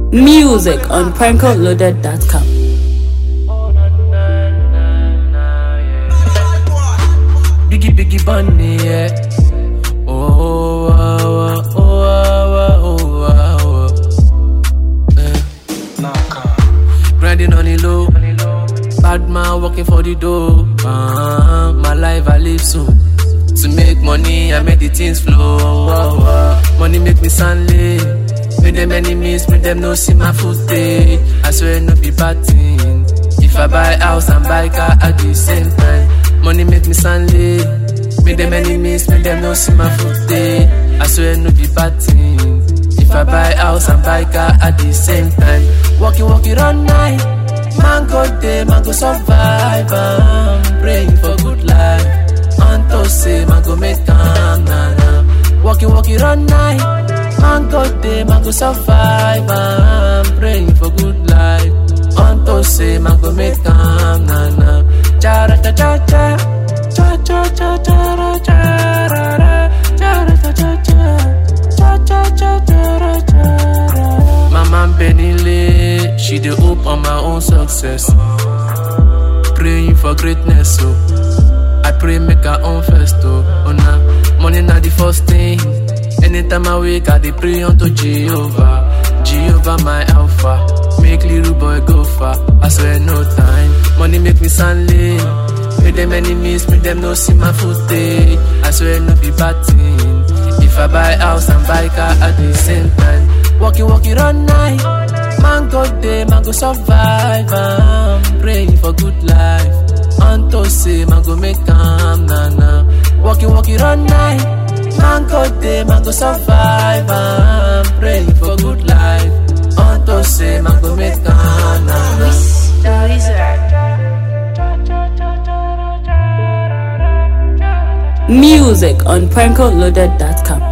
Music on prankoloaded.com. Biggie bunny, yeah. Grinding on the low, bad man working for the dough. My life I live soon. To make money, I make the things flow. Money make me sound late. Make them enemies, make them no see my footage. I swear no be bad thing. If I buy house and buy car at the same time, money make me sound late. Make them enemies, make them no see my footage. I swear no be bad thing. If I buy house and buy car at the same time, walking all night. Man go day, man go survive. I'm praying for good life. Anto say man go make time, nah. Walking all night. Man go day, man go survive. I'm praying for good life. Anto say man go make time, nah. Cha cha cha cha cha cha cha cha cha cha cha. My man Benny, she dey hope on my own success. Praying for greatness, so I pray make her own first, oh nah. Money not the first thing. Anytime I wake, I dey pray unto Jehovah. Jehovah my alpha, make little boy go far. I swear no time. Money make me sound late. Make them enemies, make them no see my footage. I swear no be bad thing. If I buy house and buy car at the same time, walking all night. Man go day, man go survive. I'm praying for good life. Anto say man go make time, nah. Walking all night. Man go day, man go survive. I'm praying for good life. Anto say man go make time, nah. Music on prankoloaded.com.